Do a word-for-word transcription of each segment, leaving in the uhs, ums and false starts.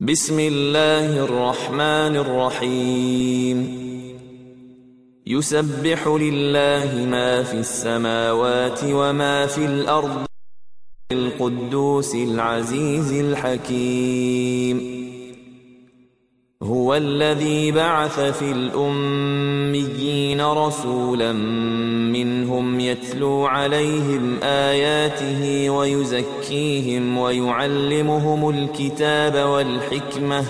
بسم الله الرحمن الرحيم يسبح لله ما في السماوات وما في الأرض القدوس العزيز الحكيم هو الذي بعث في الأميين رسولا منهم يتلو عليهم آياته ويزكيهم ويعلمهم الكتاب والحكمة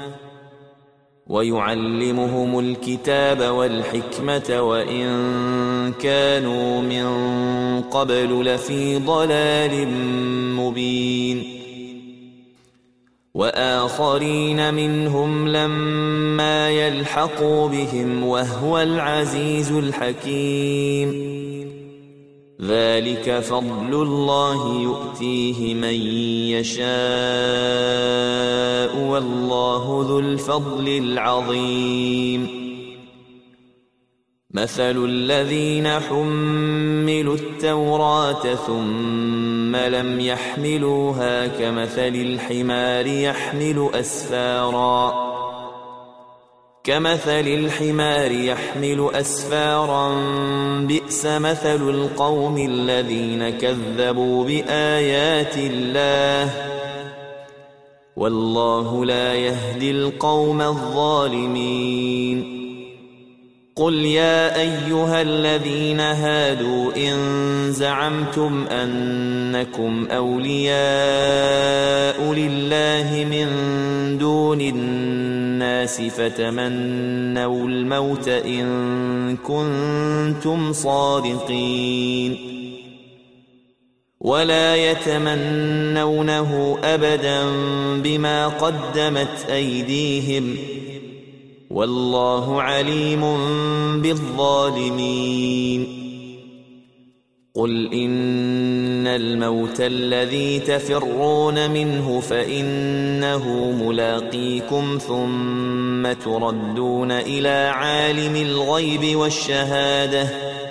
ويعلمهم الكتاب والحكمة وإن كانوا من قبل لفي ضلال مبين وآخرين منهم لما يلحقوا بهم وهو العزيز الحكيم ذلك فضل الله يؤتيه من يشاء والله ذو الفضل العظيم مثل الذين حملوا التوراة ثم لم يحملوها كمثل الحمار يحمل أسفارا كمثل الحمار يحمل أسفارا بئس مثل القوم الذين كذبوا بآيات الله والله لا يهدي القوم الظالمين قل يا أيها الذين هادوا إن زعمتم أنكم أولياء لله من دون الناس فتمنوا الموت إن كنتم صادقين ولا يتمنونه أبدا بما قدمت أيديهم والله عليم بالظالمين قل إن الموت الذي تفرون منه فإنه ملاقيكم ثم تردون إلى عالم الغيب والشهادة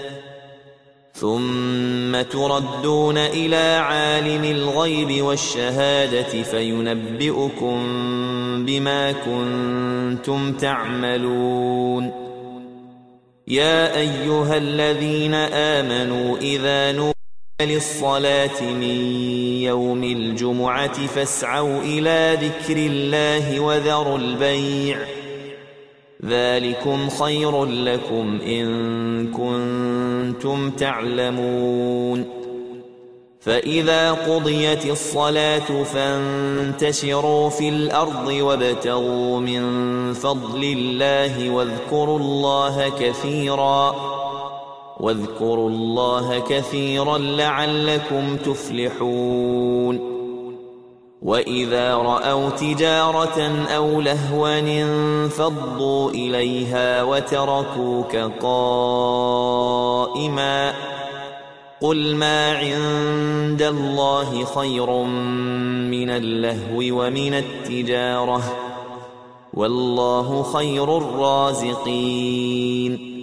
ثم تردون إلى عالم الغيب والشهادة فينبئكم بما كنتم تعملون يا أيها الذين آمنوا إذا نودي للصلاة من يوم الجمعة فاسعوا إلى ذكر الله وذروا البيع ذلكم خير لكم إن كنتم تعلمون فإذا قضيت الصلاة فانتشروا في الأرض وابتغوا من فضل الله واذكروا الله كثيرا واذكروا الله كثيرا لعلكم تفلحون وإذا رأوا تجارة أو لهوا انفضوا إليها وتركوك قائما قل ما عند الله خير من اللهو ومن التجارة والله خير الرازقين